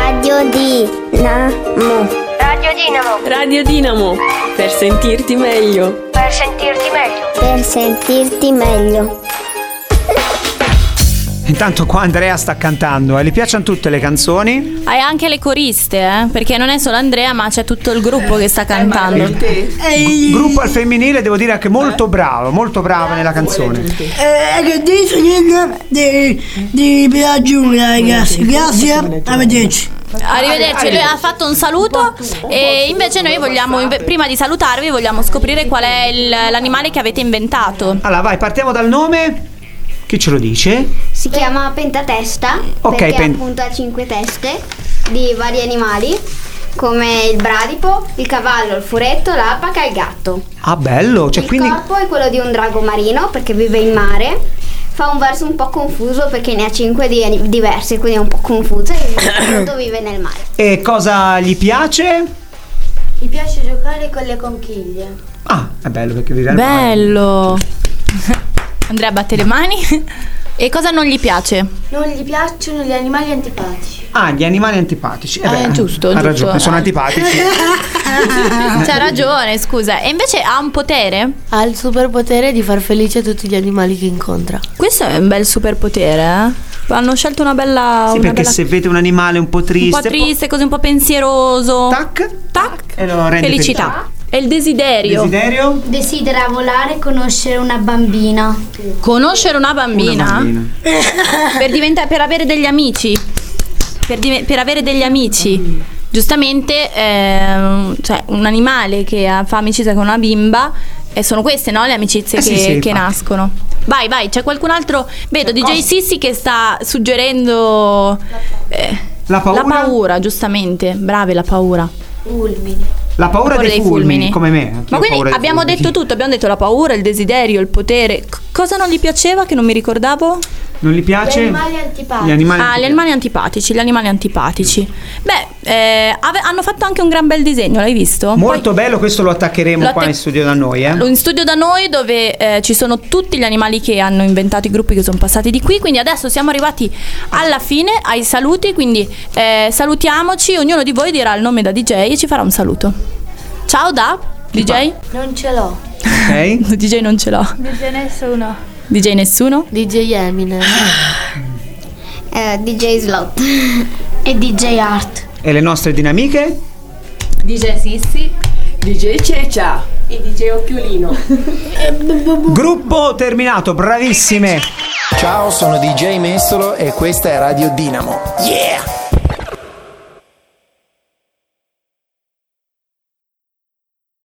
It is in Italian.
Radio Dinamo. Radio Dinamo. Radio Dinamo. Per sentirti meglio. Per sentirti meglio. Per sentirti meglio. Intanto qua Andrea sta cantando, le piacciono tutte le canzoni? Hai anche le coriste, perché non è solo Andrea, ma c'è tutto il gruppo che sta cantando. Il gruppo al femminile devo dire che molto bravo nella canzone. Che dice niente di Piaggio, ragazzi. Grazie, arrivederci. Arrivederci, lui ha fatto un saluto e invece noi vogliamo, prima di salutarvi, vogliamo scoprire qual è l'animale che avete inventato. Allora vai, partiamo dal nome. Chi ce lo dice? Si chiama Pentatesta, Ok, perché appunto ha 5 teste di vari animali, come il bradipo, il cavallo, il furetto, l'apaca e il gatto. Ah, bello, cioè Il quindi corpo è quello di un drago marino, perché vive in mare. Fa un verso un po' confuso perché ne ha 5 diversi, quindi è un po' confuso e appunto vive nel mare. E cosa gli piace? Mi piace giocare con le conchiglie. Ah, è bello perché vive al mare. Bello. Andrea batte le mani. E cosa non gli piace? Non gli piacciono gli animali antipatici. Ah, gli animali antipatici. Giusto, ha giusto. ragione, sono antipatici. C'ha ragione, scusa. E invece ha un potere? Ha il superpotere di far felice tutti gli animali che incontra. Questo è un bel superpotere, Hanno scelto una bella. Sì, perché se vede un animale un po' triste, così un po' pensieroso. Tac, e lo rende felicità. E il desiderio. Desiderio? Desidera volare e conoscere una bambina. Conoscere una bambina? Per avere degli amici. Per avere degli amici. Giustamente, cioè un animale che fa amicizia con una bimba, e sono queste, no? Le amicizie che nascono. Vai, c'è qualcun altro? Vedo DJ Sissi che sta suggerendo la paura, giustamente. Brave, la paura. Fulmini. La paura dei fulmini, come me. Ma quindi abbiamo detto tutto, abbiamo detto la paura, il desiderio, il potere. Cosa non gli piaceva che non mi ricordavo? Non gli piace? Gli animali antipatici. Gli animali antipatici. Beh, hanno fatto anche un gran bel disegno, l'hai visto? Molto bello, questo lo attaccheremo qua in studio da noi, In studio da noi, dove ci sono tutti gli animali che hanno inventato i gruppi che sono passati di qui. Quindi adesso siamo arrivati alla fine, ai saluti. Quindi salutiamoci, ognuno di voi dirà il nome da DJ e ci farà un saluto. Ciao da DJ? Non ce l'ho. Ok. DJ non ce l'ho. DJ nessuno. DJ nessuno? DJ Eminem. DJ Slot. E DJ Art. E le nostre dinamiche? DJ Sissi, DJ Ceccia e DJ Occhiolino. Gruppo terminato, bravissime. Ciao, sono DJ Mestolo e questa è Radio Dinamo. Yeah!